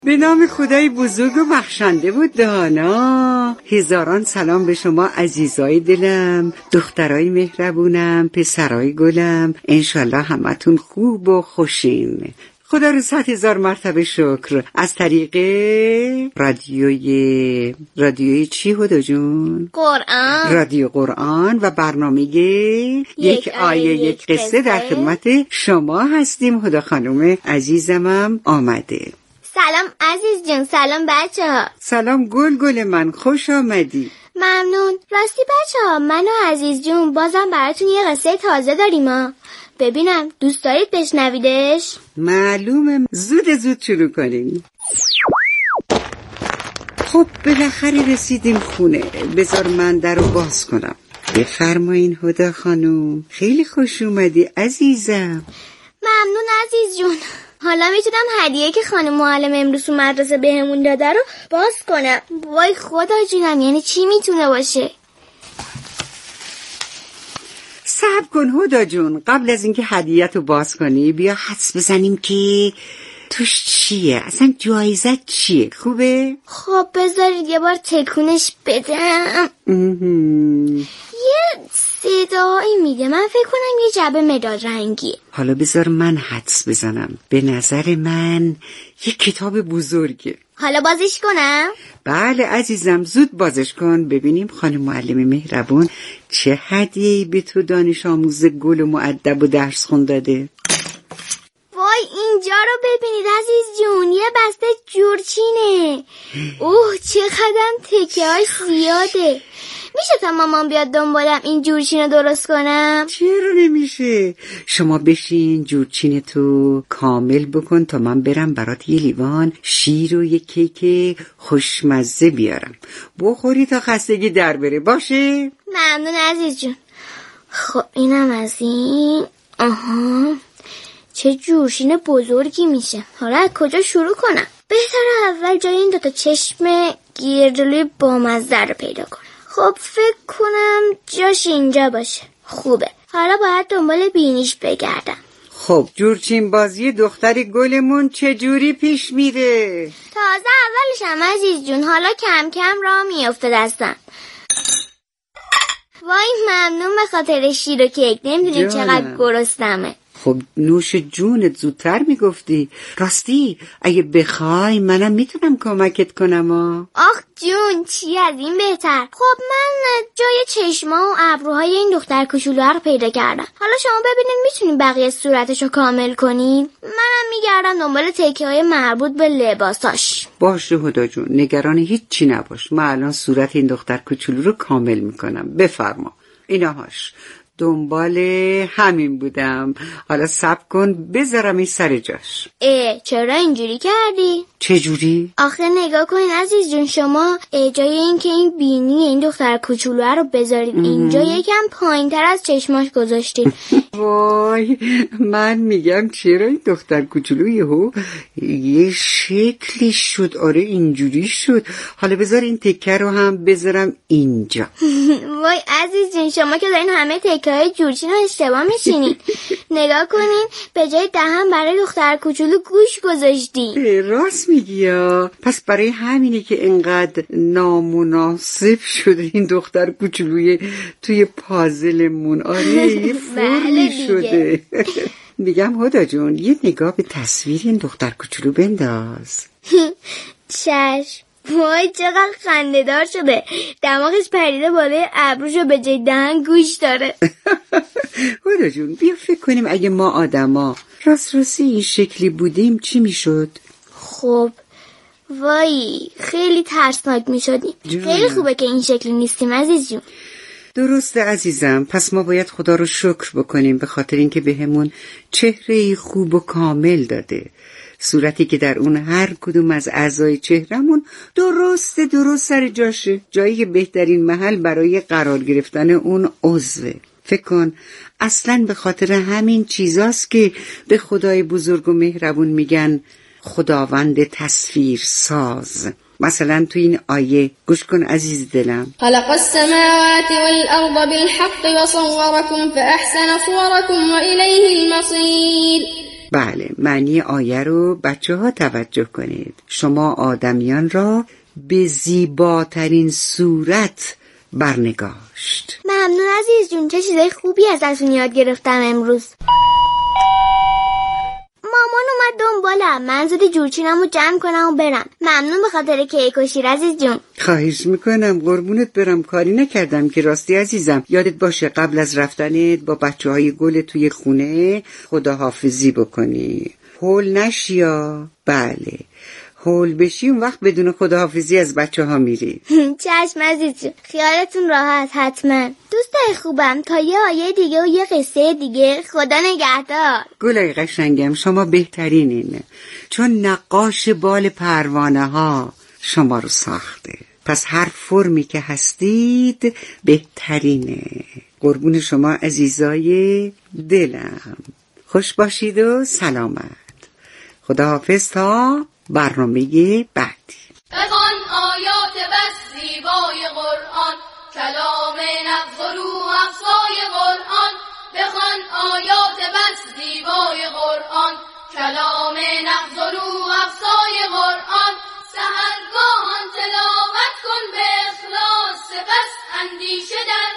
به نام خدای بزرگ و بخشنده و دانا. هزاران سلام به شما عزیزای دلم، دخترای مهربونم، پسرای گلم. انشالله همتون خوب و خوشین. خدا رو 100,000 مرتبه شکر. از طریق رادیوی چی هدا جون؟ قرآن. رادیو قرآن و برنامه یک آیه یک قصه در خدمت شما هستیم. هدا خانم عزیزمم آمده. سلام عزیز جون. سلام بچه ها. سلام گل من، خوش آمدی. ممنون. راستی بچه ها، من و عزیز جون بازم براتون یه قصه تازه داریم ها. ببینم دوست دارید بشنویدش؟ معلومه. زود شروع کنیم. خب بالاخره رسیدیم خونه. بذار من در رو باز کنم. بفرمایین هدا خانم. خیلی خوش اومدی عزیزم. ممنون عزیز جون. حالا میتونم هدیه که خانم معلم امروز تو مدرسه بهمون داده رو باز کنم. وای خدا جونم، یعنی چی میتونه باشه؟ صبر کن هدا جون. قبل از اینکه هدیه‌ت رو باز کنی بیا حدس بزنیم که توش چیه، اصلا جایزت چیه. خوبه؟ خب بذارید یه بار تکونش بدم. یه صدایی میده. من فکر کنم یه جعبه مداد رنگیه. حالا بذار من حدس بزنم. به نظر من یه کتاب بزرگه. حالا بازش کنم؟ بله عزیزم، زود بازش کن ببینیم خانم معلم مهربون چه هدیه‌ای به تو دانش آموز گل و مؤدب و درس خون داده. وای اینجا رو ببینید عزیز جون، یه بسته جورچینه. چقدر تکه‌هاش زیاده. میشه تا مامان بیاد دنبالم این جورچین رو درست کنم؟ چرا نمیشه؟ شما بشین جورچین تو کامل بکن تا من برم برات یه لیوان شیر و یه کیک خوشمزه بیارم. بخوری تا خستگی در بره. باشه؟ ممنون عزیز جون. خب اینم از این. چه جورچین بزرگی میشه. حالا از کجا شروع کنم؟ بهتره اول جای این دوتا چشم گیرجلوی بامزه رو پیدا کنم. خب فکر کنم جاش اینجا باشه. خوبه. حالا باید دنبال بینیش بگردم. خب جورچین بازی دختر گلمون چجوری پیش میره؟ تازه اولشم عزیز جون. حالا کم کم راه میافته دستم. وای ممنون به خاطر شیر و کیک. نمیدونی چقدر گرسنمه. خب نوش جونت، زودتر میگفتی. راستی اگه بخوای منم میتونم کمکت کنم. آخ جون، چی از این بهتر. خب من جای چشما و ابروهای این دختر کوچولو رو پیدا کردم. حالا شما ببینید میتونید بقیه صورتشو کامل کنید؟ منم میگردم دنبال تکه‌های مربوط به لباساش. باشه هدا جون، نگران هیچی نباش. من الان صورت این دختر کوچولو رو کامل میکنم. بفرما. ایناهاش. دنبال همین بودم. حالا صبر کن بذارم این سر جاش. چرا اینجوری کردی؟ چجوری؟ آخه نگاه کنین عزیز جون، شما جای این که این بینی این دختر کوچولو رو بذارید اینجا یکم پایین‌تر از چشماش گذاشتید. وای من میگم چرا این دختر کوچولو یه شکلی شد. آره اینجوری شد. حالا بذار این تکه رو هم بذارم اینجا. وای عزیز جون، شما که دارین همه تکه‌های جورچین رو اشتباه میشینین. نگاه کنین، به جای دهن برای دختر کوچولو گوش گذاشتی. راست میگی ها. پس برای همینه که انقدر نامناسب شده این دختر کوچولوی توی پازلمون. آره یه فرمی شده. میگم هدا جون یه نگاه به تصویر این دختر کوچولو بنداز. چشم. وای چقدر خنده‌دار شده. دماغش پریده بالای ابروشو به جای دهن گوش داره. هدا جون بیا فکر کنیم اگه ما آدما راستی این شکلی بودیم چی میشد؟ خب وای خیلی ترسناک میشدیم. خیلی خوبه که این شکلی نیستیم عزیز جون. درسته عزیزم. پس ما باید خدا رو شکر بکنیم به خاطر اینکه بهمون چهره خوب و کامل داده. صورتی که در اون هر کدوم از اعضای چهرمون درست سر جاشه. جایی که بهترین محل برای قرار گرفتن اون عضوه. فکر کن اصلاً به خاطر همین چیزاست که به خدای بزرگ و مهربون میگن خداوند تصویر ساز. مثلا تو این آیه گوش کن عزیز دلم. خلق السماوات والارض بالحق وصوركم فاحسن صوركم والیه المصیر. بله، معنی آیه رو بچه ها توجه کنید. شما آدمیان را به زیباترین صورت برنگاشت. ممنون عزیز جون، چه چیزای خوبی ازتون یاد گرفتم امروز. مامان اومد دنبالم، من زودی جورچینمو جمع کنم و برم. ممنون به خاطر کیک و شیر عزیز جون. خواهش میکنم، قربونت برم. کاری نکردم که. راستی عزیزم یادت باشه قبل از رفتنت با بچه‌های گل توی خونه خداحافظی بکنی. هول نشیا. بله، هول بشی اون وقت بدون خداحافظی از بچه‌ها میری. چشم عزیز جون، خیالتون راحت. حتما. دوستای خوبم، تا یه آیه دیگه و یه قصه دیگه. خدا نگهدار. گلای قشنگم، شما بهترینین، چون نقاش بال پروانه ها شما رو ساخته. پس هر فرمی که هستید بهترینه. قربون شما عزیزای دلم. خوش باشید و سلامت. خداحافظ تا برنامه بعدی. بخوان آیات بس زیبای قرآن، کلام نغز و روح افزای قرآن. بخوان آیات بس زیبای قرآن، کلام نغز و روح افزای قرآن. سحرگاهان تلاوت کن به اخلاص، سپس اندیشه در